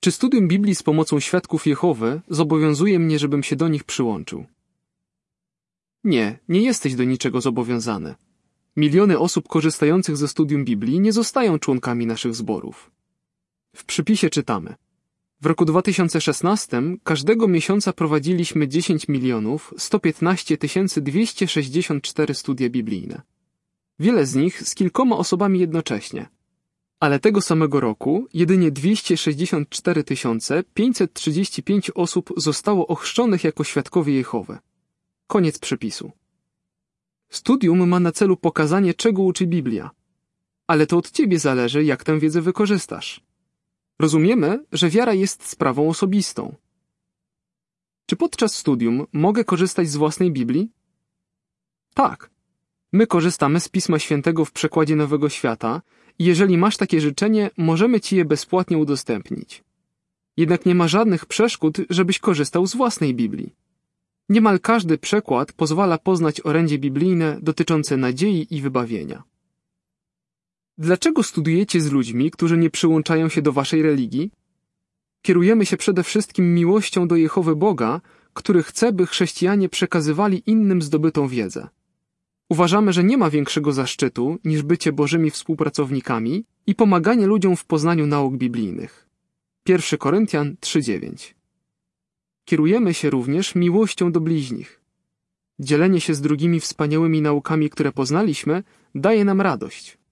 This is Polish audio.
Czy studium Biblii z pomocą świadków Jehowy zobowiązuje mnie, żebym się do nich przyłączył? Nie, nie jesteś do niczego zobowiązany. Miliony osób korzystających ze studium Biblii nie zostają członkami naszych zborów. W przypisie czytamy: w roku 2016 każdego miesiąca prowadziliśmy 10 115 264 studia biblijne. Wiele z nich z kilkoma osobami jednocześnie. Ale tego samego roku jedynie 264 535 osób zostało ochrzczonych jako świadkowie Jehowy. Koniec przypisu. Studium ma na celu pokazanie, czego uczy Biblia. Ale to od ciebie zależy, jak tę wiedzę wykorzystasz. Rozumiemy, że wiara jest sprawą osobistą. Czy podczas studium mogę korzystać z własnej Biblii? Tak. My korzystamy z Pisma Świętego w przekładzie Nowego Świata i jeżeli masz takie życzenie, możemy ci je bezpłatnie udostępnić. Jednak nie ma żadnych przeszkód, żebyś korzystał z własnej Biblii. Niemal każdy przekład pozwala poznać orędzie biblijne dotyczące nadziei i wybawienia. Dlaczego studujecie z ludźmi, którzy nie przyłączają się do waszej religii? Kierujemy się przede wszystkim miłością do Jehowy Boga, który chce, by chrześcijanie przekazywali innym zdobytą wiedzę. Uważamy, że nie ma większego zaszczytu niż bycie Bożymi współpracownikami i pomaganie ludziom w poznaniu nauk biblijnych. 1 Koryntian 3:9. Kierujemy się również miłością do bliźnich. Dzielenie się z drugimi wspaniałymi naukami, które poznaliśmy, daje nam radość.